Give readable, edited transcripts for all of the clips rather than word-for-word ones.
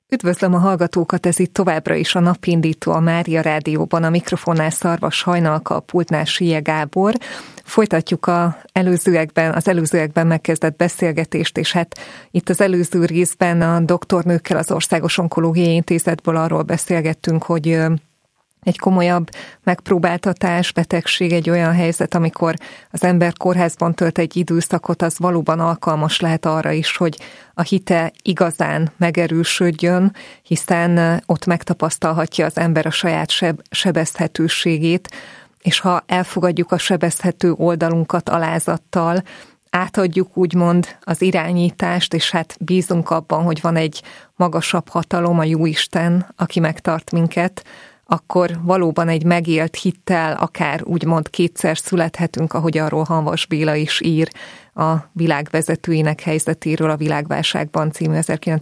Üdvözlöm a hallgatókat, ez itt továbbra is a Napindító a Mária Rádióban, a mikrofonnál Szarvas Hajnalka, a pultnál Sije Gábor. Folytatjuk az előzőekben megkezdett beszélgetést, és hát itt az előző részben a doktornőkkel az Országos Onkológiai Intézetből arról beszélgettünk, hogy egy komolyabb megpróbáltatás, betegség, egy olyan helyzet, amikor az ember kórházban tölt egy időszakot, az valóban alkalmas lehet arra is, hogy a hite igazán megerősödjön, hiszen ott megtapasztalhatja az ember a saját sebezhetőségét, és ha elfogadjuk a sebezhető oldalunkat alázattal, átadjuk úgymond az irányítást, és hát bízunk abban, hogy van egy magasabb hatalom, a Jóisten, aki megtart minket, akkor valóban egy megélt hittel akár úgymond kétszer születhetünk, ahogy arról Hanvas Béla is ír a világvezetőinek helyzetéről a Világválságban című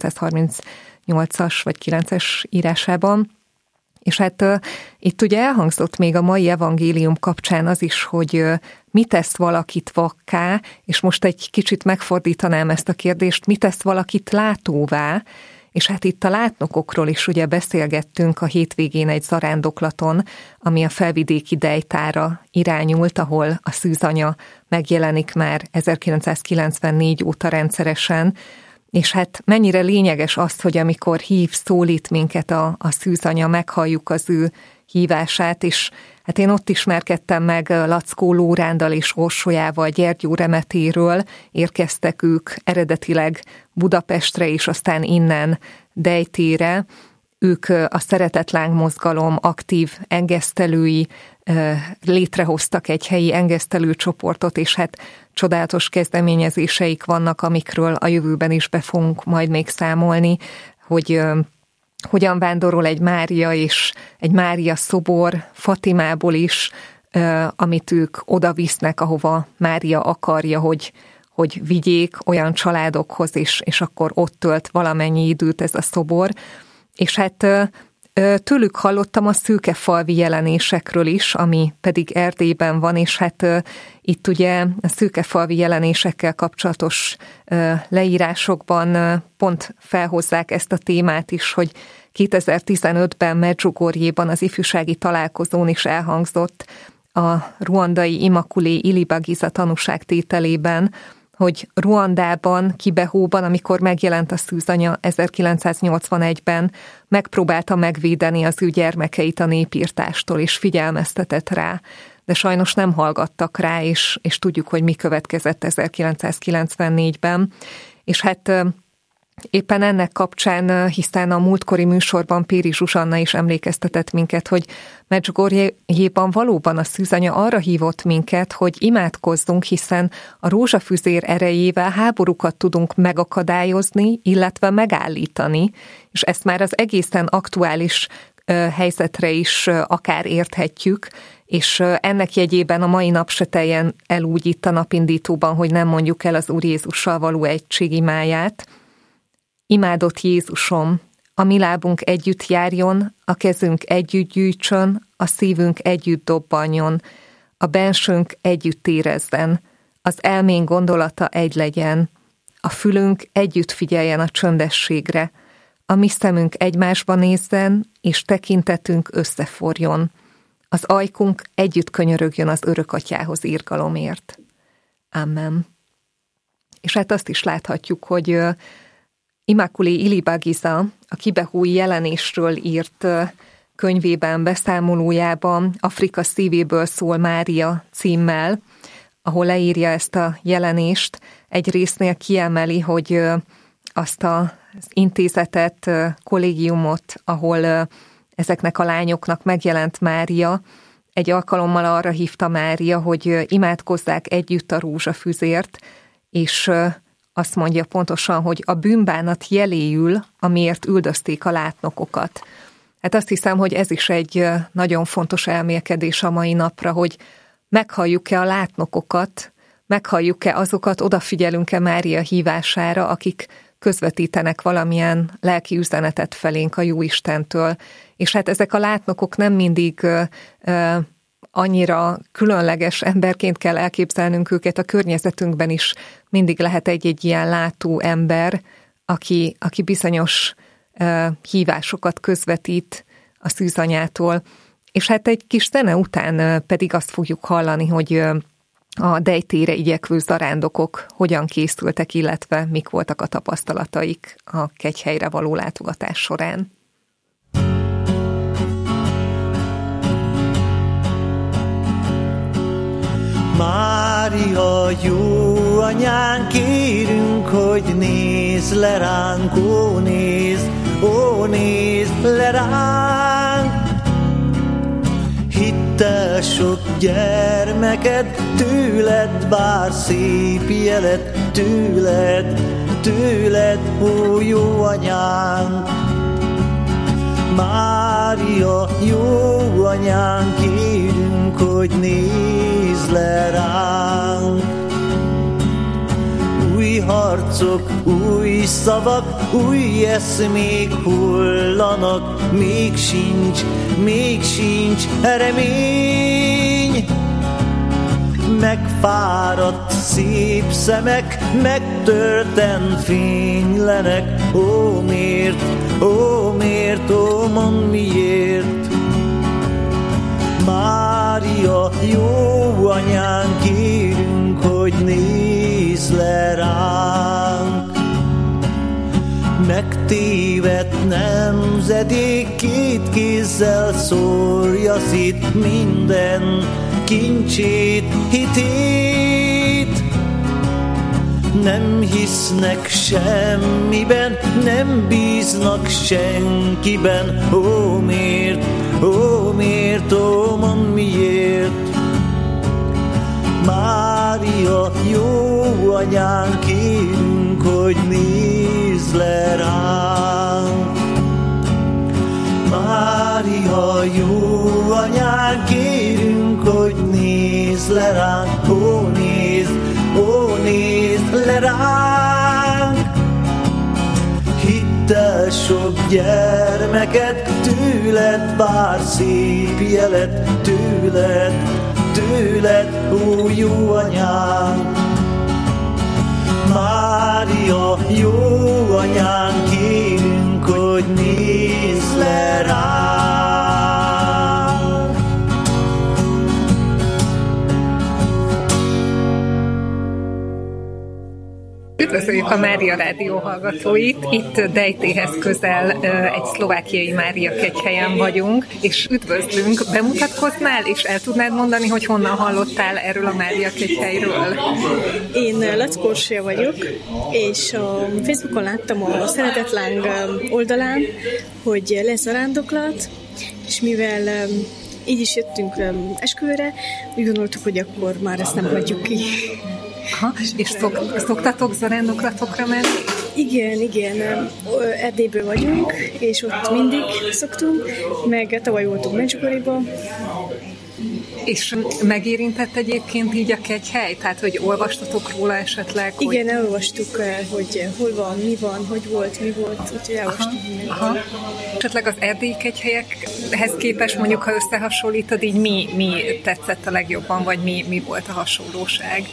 1938-as vagy 9-es írásában. És hát itt ugye elhangzott még a mai evangélium kapcsán az is, hogy mi tesz valakit vakká, és most egy kicsit megfordítanám ezt a kérdést, mi tesz valakit látóvá, és hát itt a látnokokról is ugye beszélgettünk a hétvégén egy zarándoklaton, ami a felvidéki Dejtára irányult, ahol a szűzanya megjelenik már 1994 óta rendszeresen, és hát mennyire lényeges az, hogy amikor szólít minket a szűzanya, meghalljuk az ő hívását, és hát én ott ismerkedtem meg Lackó Lórándal és Orsolyával, Gyergyó Remetéről, érkeztek ők eredetileg Budapestre, és aztán innen Dejtére. Ők a Szeretetláng mozgalom aktív engesztelői, létrehoztak egy helyi engesztelőcsoportot, és hát csodálatos kezdeményezéseik vannak, amikről a jövőben is be fogunk majd még számolni, hogy hogyan vándorol egy Mária és egy Mária szobor Fatimából is, amit ők oda visznek, ahova Mária akarja, hogy vigyék olyan családokhoz, és akkor ott tölt valamennyi időt ez a szobor. És hát tőlük hallottam a szőkefalvi jelenésekről is, ami pedig Erdélyben van, és hát itt ugye a szőkefalvi jelenésekkel kapcsolatos leírásokban pont felhozzák ezt a témát is, hogy 2015-ben Medjugorjéban az ifjúsági találkozón is elhangzott a ruandai Immaculée Ilibagiza tanúságtételében, hogy Ruandában, Kibehóban, amikor megjelent a szűzanya 1981-ben, megpróbálta megvédeni az ő gyermekeit a népírtástól, és figyelmeztetett rá. De sajnos nem hallgattak rá, és tudjuk, hogy mi következett 1994-ben. És hát éppen ennek kapcsán, hiszen a múltkori műsorban Péri Zsuzsanna is emlékeztetett minket, hogy Medjugorjéban valóban a szűzanya arra hívott minket, hogy imádkozzunk, hiszen a rózsafüzér erejével háborúkat tudunk megakadályozni, illetve megállítani, és ezt már az egészen aktuális helyzetre is akár érthetjük, és ennek jegyében a mai nap se teljen el úgy itt a Napindítóban, hogy nem mondjuk el az Úr Jézussal való egység imáját. Imádott Jézusom, a mi lábunk együtt járjon, a kezünk együtt gyűjtsön, a szívünk együtt dobbanjon, a bensőnk együtt érezzen, az elménk gondolata egy legyen, a fülünk együtt figyeljen a csöndességre, a mi szemünk egymásba nézzen, és tekintetünk összeforjon, az ajkunk együtt könyörögjön az Örökatyához irgalomért. Amen. És hát azt is láthatjuk, hogy Immaculée Ilibagiza a kibehói jelenésről írt könyvében, beszámolójában Afrika szívéből szól Mária címmel, ahol leírja ezt a jelenést. Egy résznél kiemeli, hogy azt az intézetet, kollégiumot, ahol ezeknek a lányoknak megjelent Mária, egy alkalommal arra hívta Mária, hogy imádkozzák együtt a rózsafüzért, és azt mondja pontosan, hogy a bűnbánat jeléül, amiért üldözték a látnokokat. Hát azt hiszem, hogy ez is egy nagyon fontos elmélkedés a mai napra, hogy meghalljuk-e a látnokokat, meghalljuk-e azokat, odafigyelünk-e Mária hívására, akik közvetítenek valamilyen lelki üzenetet felénk a Jóistentől. És hát ezek a látnokok nem mindig annyira különleges emberként kell elképzelnünk őket, a környezetünkben is mindig lehet egy-egy ilyen látó ember, aki bizonyos hívásokat közvetít a szűzanyától. És hát egy kis zene után pedig azt fogjuk hallani, hogy a Dejtére igyekvő zarándokok hogyan készültek, illetve mik voltak a tapasztalataik a Kegyhelyre való látogatás során. Mária, jó anyánk, kérünk, hogy nézz le ránk, ó, nézz le ránk. Hittel sok gyermeked, tőled vár szép jelet, tőled, ó, jó anyánk. Mária, jó anyánk, kérünk, hogy nézz le ránk. Új harcok, új szavak, új eszmék hullanak, még sincs remény. Megfáradt szép szemek, megtörten fénylenek, ó miért, ó mondd miért. Mária, jó anyánk, kérünk, hogy nézz le ránk. Megtévedt nemzedék, két kézzel szórja szét minden kincsét, hitét. Nem hisznek semmiben, nem bíznak senkiben, ó miért, ó mondd miért. Mária, jó anyánk, kérünk, hogy nézz le ránk. Mária, jó anyánk, kérünk, hogy nézz le ránk, ó nézz le ránk. Hittel sok gyermeked, tőled vár szép jelet, tőled, ó jó anyánk. Mária, jó anyánk, kérünk, hogy nézz le ránk. Üdvözöljük a Mária Rádió hallgatóit! Itt Dejtéhez közel egy szlovákiai Mária Kegyhelyen vagyunk, és üdvözlünk! Bemutatkoznál, és el tudnád mondani, hogy honnan hallottál erről a Mária Kegyhelyről? Én Lackó Orsolya vagyok, és a Facebookon láttam a Szeretetláng oldalán, hogy lesz zarándoklat, és mivel így is jöttünk esküvőre, úgy gondoltuk, hogy akkor már ezt nem hagyjuk ki. Aha, és szoktatok zarándoklatokra menni? Igen, Erdélyből vagyunk, és ott mindig szoktunk, meg tavaly voltunk Medjugorjéban. És megérintett egyébként így a Kegyhely? Tehát, hogy olvastatok róla esetleg? Igen, elolvastuk, hogy hol van, mi van, hogy volt, mi volt, úgyhogy elolvastuk mindent. Aha. Esetleg az erdélyi kegyhelyekhez képest, mondjuk, ha összehasonlítod, így mi tetszett a legjobban, vagy mi volt a hasonlóság?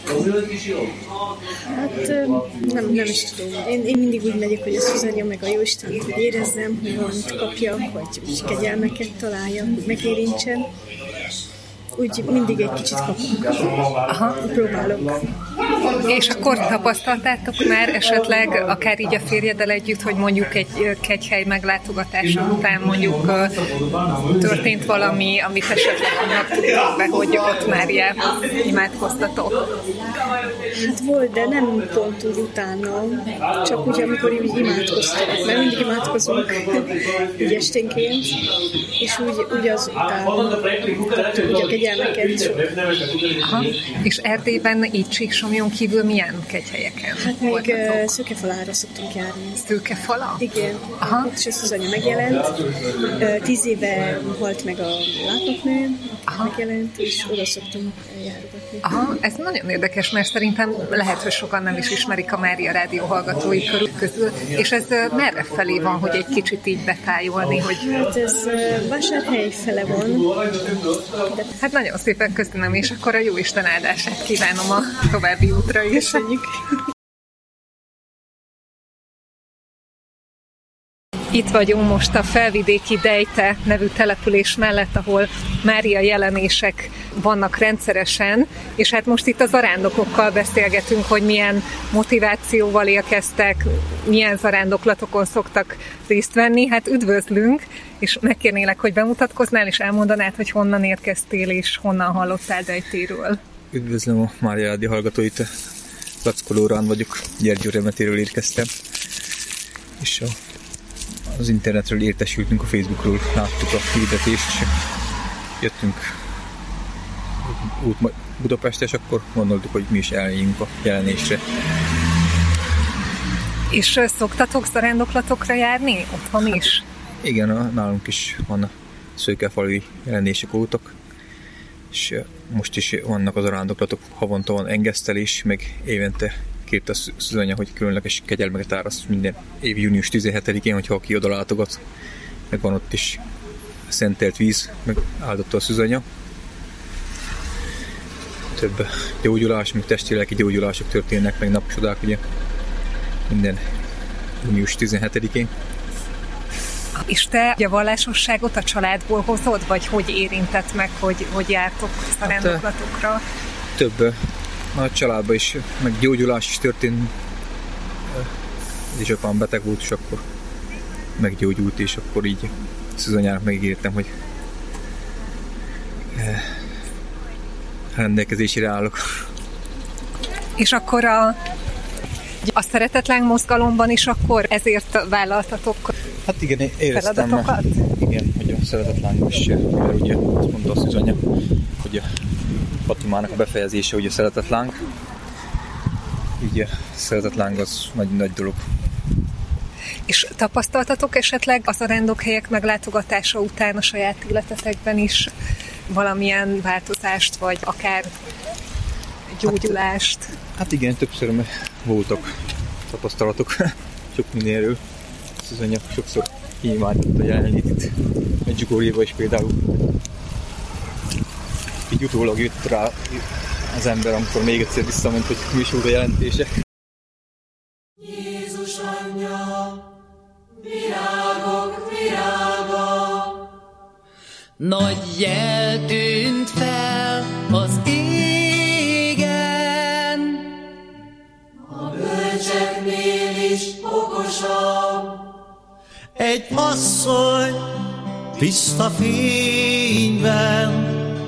Hát nem is tudom. Én mindig úgy megyek, hogy a Szuzanya meg a Jóisten, hogy érezzem, hogy valamit kapjak, vagy kegyelmeket találja, hogy megérintsen. Úgy mindig egy kicsit kapunk. Aha. Próbálok. És akkor tapasztaltátok már esetleg, akár így a férjeddel együtt, hogy mondjuk egy kegyhely meglátogatása után mondjuk történt valami, amit esetleg annak tudtok be, hogy ott Máriához imádkoztatok? Hát volt, de nem pont úgy utána, csak úgy, amikor így imádkoztunk, mert mindig imádkozunk így esténként, és úgy az után kaptuk úgy a kegyelmeket sok. Aha. És Erdélyben így Csíksomjon kívül milyen kegyhelyeken? Hát még Szőkefalára szoktunk járni. Szőkefala? Igen. Aha. Ott is a Szuzanya megjelent. 10 éve halt meg a látnoknő, megjelent, és oda szoktunk járogatni. Aha, ez nagyon érdekes, mert szerintem lehet, hogy sokan nem is ismerik a Mária Rádió hallgatói közül, és ez merre felé van, hogy egy kicsit így betájolni, hogy... Hát ez Vásárhely fele van. De... Hát nagyon szépen köszönöm, és akkor a Jóisten áldását kívánom a további útra is. Köszönjük! Itt vagyunk most a Felvidéki Dejte nevű település mellett, ahol Mária jelenések vannak rendszeresen, és hát most itt a zarándokokkal beszélgetünk, hogy milyen motivációval érkeztek, milyen zarándoklatokon szoktak részt venni. Hát üdvözlünk, és megkérnélek, hogy bemutatkoznál, és elmondanád, hogy honnan érkeztél, és honnan hallottál Dejtéről. Üdvözlöm a Mária Rádió hallgatóit, Lackó Lórán vagyok, Gyergyó Remetéről érkeztem, és az internetről értesültünk, a Facebookról láttuk a hirdetést, és jöttünk Budapestre, és akkor gondoltuk, hogy mi is eljönjünk a jelenésre. És szoktatok zarándoklatokra járni? Otthon is? Igen, nálunk is van a szőkefalui jelenések voltak, és most is vannak az zarándoklatok, havonta van engesztelés, meg évente kért a szűzanya, hogy különleges kegyelmeket áraszt minden év június 17-én, hogyha aki oda látogat, meg van ott is szentelt víz, meg áldotta a szűzanya. Több gyógyulás, meg testi-lelki gyógyulások történnek, meg napcsodák, ugye minden június 17-én. És te a vallásosságot a családból hozod, vagy hogy érintett meg, hogy jártok zarándoklatokra? Hát, több a családban is, meg gyógyulás is történt. Édesapám beteg volt, és akkor meggyógyult, és akkor így szűzanyának megígértem, hogy rendelkezésére állok. És akkor a Szeretetláng mozgalomban is akkor ezért vállaltatok hát igen, éreztem, feladatokat? Igen, hogy a Szeretetláng is, mert ugye azt mondta a szűzanya, hogy a Fatimának a befejezése ugye a Szeretetláng. Így a Szeretetláng az nagy dolog. És tapasztaltatok esetleg a zarándokhelyek meglátogatása után a saját életetekben is valamilyen változást, vagy akár gyógyulást? Hát igen, többször voltak tapasztalatok sok mindenről. Szűzanya sokszor imádott a jelenlétét. Medjugorjéba is például. Így utólag jött rá az ember, amikor még egyszer visszament, hogy mi is volt a jelentése. Jézus anyja, virágok virága, nagy jel tűnt fel az égen, a bölcseknél is okosabb. Egy asszony tiszta fényben,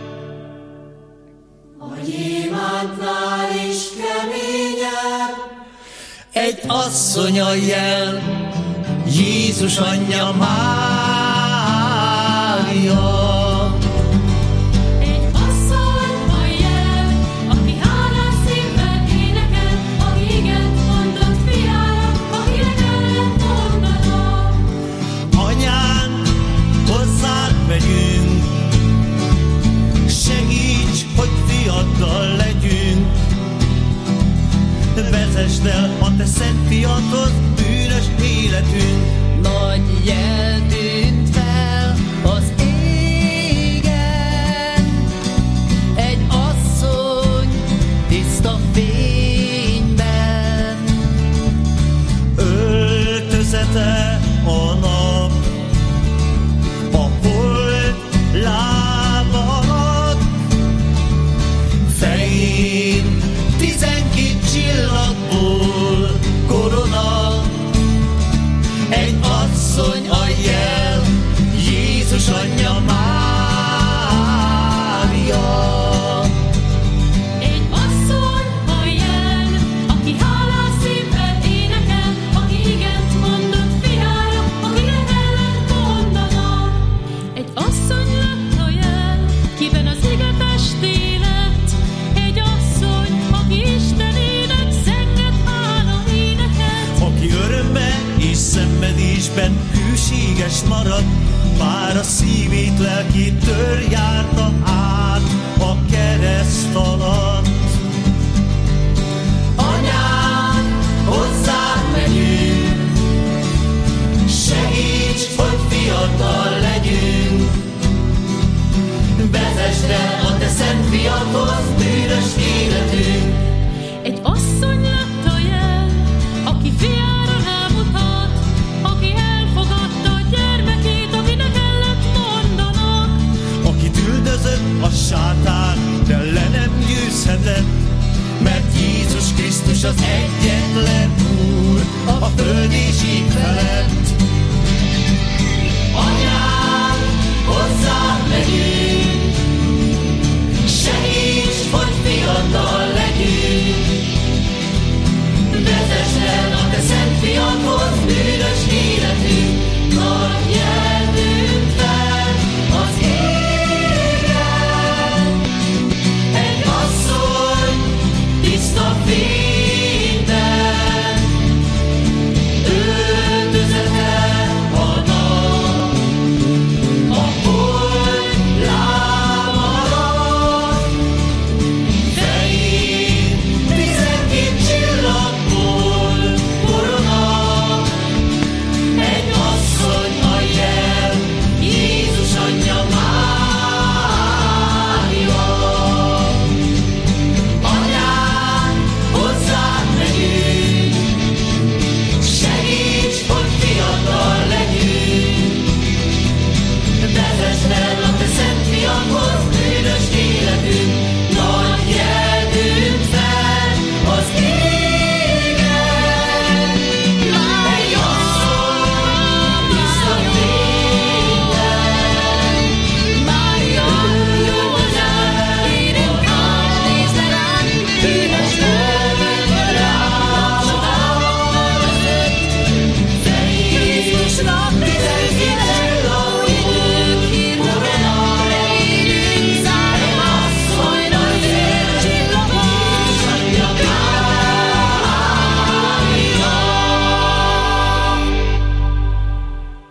a gyémántnál is keményebb. Egy asszony a jel, Jézus anyja Mária. Egy asszony a jel, aki hálás szívvel énekel, aki igent mondott fiára, akinek ellent mondana. Anyánk, hozzád megyünk, segíts, hogy fiaddal legyünk. Vezesd el a te szent fiatod, bűnös életünk. nagy jel tűnt fel az égen, egy asszony tiszta fényben. Öltözete a nap, a hold lába, fején 12 csillagból korona. Egy asszony a jel, Jézus anyja Mária. Egy asszony a jel, aki hálás szívvel énekel, aki igent mondott fiára, akinek ellent mondana. Egy asszony lett a jel, kiben az ige testé lett. Egy asszony, aki Istenének zenget állam éneket. Aki örömben és szenvedésben hűséges marad, bár a szívét, lelkét járta át a kereszt alatt. Anyám, hozzád megyünk, segíts, hogy fiatal legyünk. Vezesd el a te szent fiathoz, bűnös életünk. Egy asszony lett a jel, aki fiára rámutat, aki elfogadta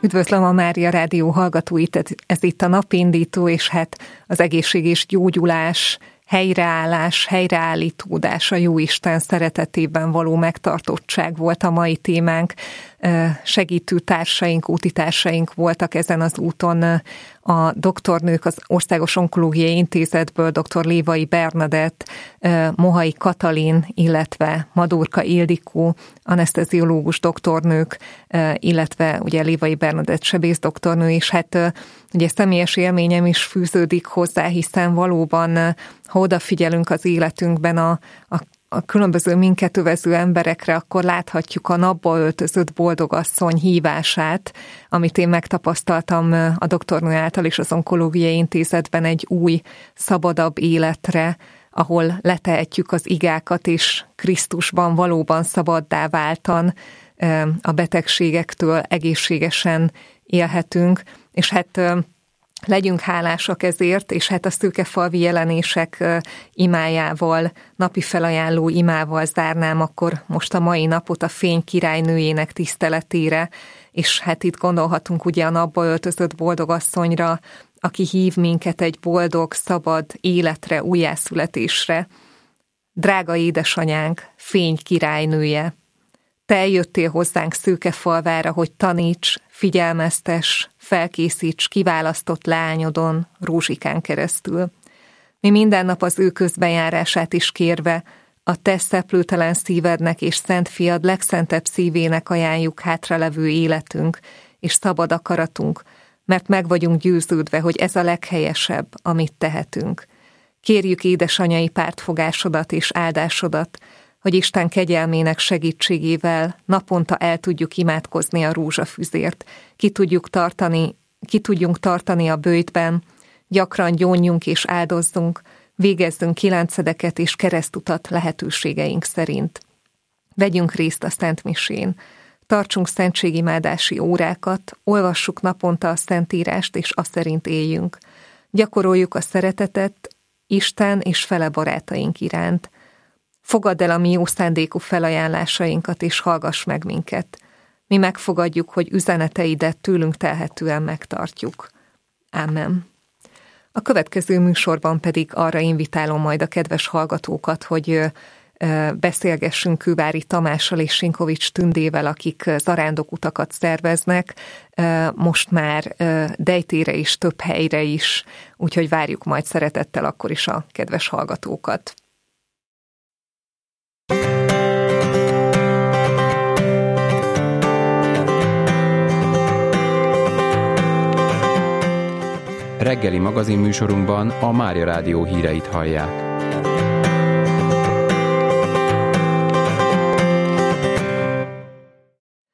Üdvözlöm a Mária Rádió hallgatóit, ez itt a napindító, és hát az egészség és gyógyulás, helyreállás, helyreállítódás, a Jóisten szeretetében való megtartottság volt a mai témánk. Segítő társaink, útitársaink voltak ezen az úton a doktornők az Országos Onkológiai Intézetből, dr. Lévai Bernadett, Mohai Katalin, illetve Madurka Ildikó, aneszteziológus doktornők, illetve ugye Lévai Bernadett sebész doktornő, és hát ugye személyes élményem is fűződik hozzá, hiszen valóban, ha odafigyelünk az életünkben a különböző minket övező emberekre, akkor láthatjuk a napba öltözött boldogasszony hívását, amit én megtapasztaltam a doktornő által is az Onkológiai Intézetben egy új, szabadabb életre, ahol letehetjük az igákat, és Krisztusban valóban szabaddá váltan a betegségektől egészségesen élhetünk, és hát legyünk hálásak ezért, és hát a szőkefalvi jelenések imájával, napi felajánló imával zárnám akkor most a mai napot a fény királynőjének tiszteletére, és hát itt gondolhatunk ugye a napba öltözött boldogasszonyra, aki hív minket egy boldog, szabad életre, újjászületésre. Drága édesanyánk, fény királynője, te eljöttél hozzánk Szőkefalvára, hogy taníts, figyelmeztess, felkészíts kiválasztott leányodon, Rózsikán keresztül. Mi minden nap az ő közbenjárását is kérve, a te szeplőtelen szívednek és Szent Fiad legszentebb szívének ajánljuk hátralevő életünk és szabad akaratunk, mert meg vagyunk győződve, hogy ez a leghelyesebb, amit tehetünk. Kérjük édesanyai pártfogásodat és áldásodat, hogy Isten kegyelmének segítségével naponta el tudjuk imádkozni a rózsafüzért, ki tudjunk tartani a böjtben, gyakran gyónjunk és áldozzunk, végezzünk kilencedeket és keresztutat lehetőségeink szerint. Vegyünk részt a Szent Misén, tartsunk szentségimádási órákat, olvassuk naponta a Szentírást és azt szerint éljünk. Gyakoroljuk a szeretetet Isten és fele barátaink iránt. Fogadd el a mi jó szándékú felajánlásainkat, és hallgass meg minket. Mi megfogadjuk, hogy üzeneteidet tőlünk telhetően megtartjuk. Ámen. A következő műsorban pedig arra invitálom majd a kedves hallgatókat, hogy beszélgessünk Kővári Tamással és Sinkovics Tündével, akik zarándokutakat szerveznek, most már Dejtére is, több helyre is, úgyhogy várjuk majd szeretettel akkor is a kedves hallgatókat. Reggeli magazinműsorunkban a Mária Rádió híreit hallják.